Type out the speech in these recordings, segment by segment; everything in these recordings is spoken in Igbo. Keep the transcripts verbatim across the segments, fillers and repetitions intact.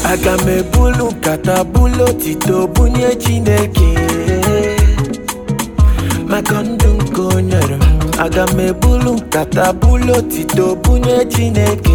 Aga m ebulu nkata bulu otito bunye Chineke maka ndụ nke o nyere m. Aga m ebulu nkata bulu otito bunye Chineke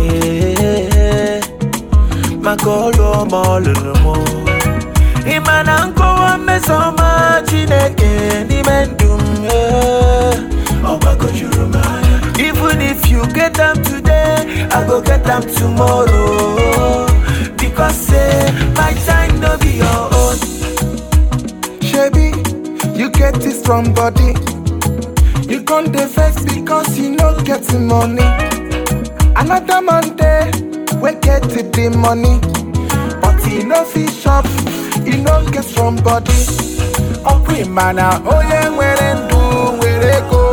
maka ọlụ ọma ọ lụrụ m. Ị ma na nkọwa mmeso ọma Chineke n'ime ndụ m, ọ gbagojuru m anya. Even if you get them today, I go get them tomorrow. Because say my time no be your own. Shebi, you get this strong body. You can't vex because you no get the money. Another man there, we get the money. But he no fit shop, he no get strong body. Okwi mana oye nwere ndu nwere go.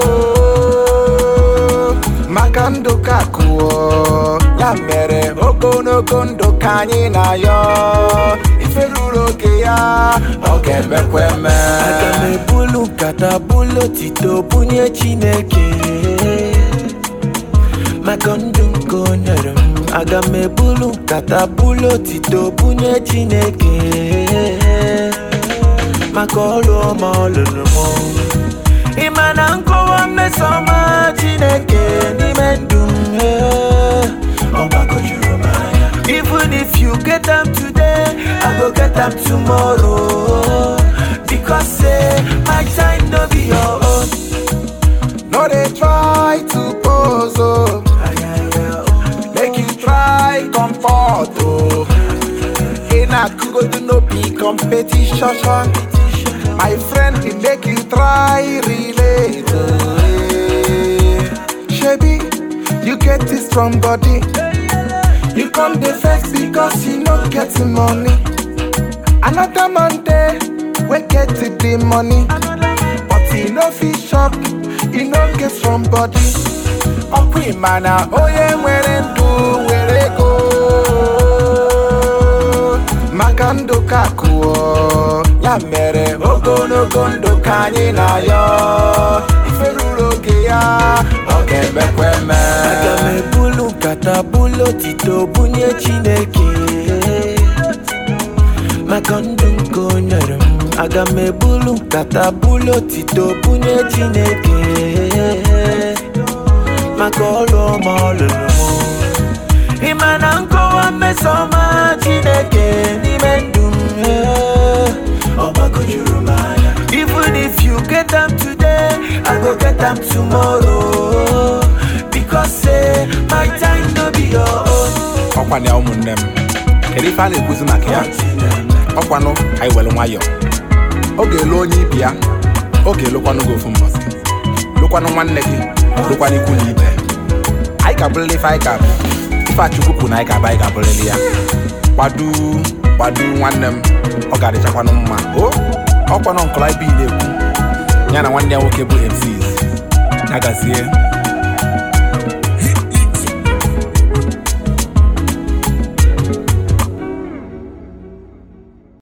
Makando kakuo, ya mere ogonogo ndu kanyi na yo. Iferuru oge ya, oge mekweme. Aga m ebulu nkata bulu otito bunye Chineke maka ndụ nke o nyere m. Aga m ebulu nkata bulu otito bunye Chineke maka ọlụ ọma ọ lụrụ m. Ị ma na nkọwa mmeso ọma Chineke n'ime ndụ m, ọ gbagojuru m anya. Even if you get them today, I go get them tomorrow. Because say my time no be your own. No they try to pose oh. Make you try comfort oh. In a go do no be competition. My friend will make you try relate oh. Shebi, you get this strong body. You come the vex because you no get the money. Another man there, we get the money. But he no fit shop, he no get strong body. Okwi mana oye nwere ndu nwere go. Makando kakuo, ya mere ogonogo ndu kanyi na yo. Iferuru oge ya, oge mekweme. Aga m ebulu nkata bulu otito bunye Chineke maka ndụ nke o nyere m. Aga m ebulu nkata bulu otito bunye Chineke maka ọlụ ọma ọ lụrụ m. Ị ma na nkọwa mmeso ọma Chineke n'ime ndụ m, ọ gbagojuru m anya. Even if you get them today, I go get them tomorrow. Because say my time no be your own. Ọkwa na ụmụnne m, kedu ife a na-ekwuzi maka ya? Ọkwanụ anyị were nwayọ. Oge elu onye ibi ya, oge elukwanụ gị ofu mbọsị. Lukwanụ nwanne gị, lukwanụ ikwu na ibe. Anyị ga-abụrịrị ife anyị ga-abụ. Ife Achukwu kwuru na anyị ga-abụ anyị ga-abụrịrị ya. Gbadu, gbadu nwanne m, ọ ga-adịchakwanụ mma. O, ọkwanụ nkọla ibe na-ekwu. Ya na nwanne ya nwoke bụ M Cs. Nagazie.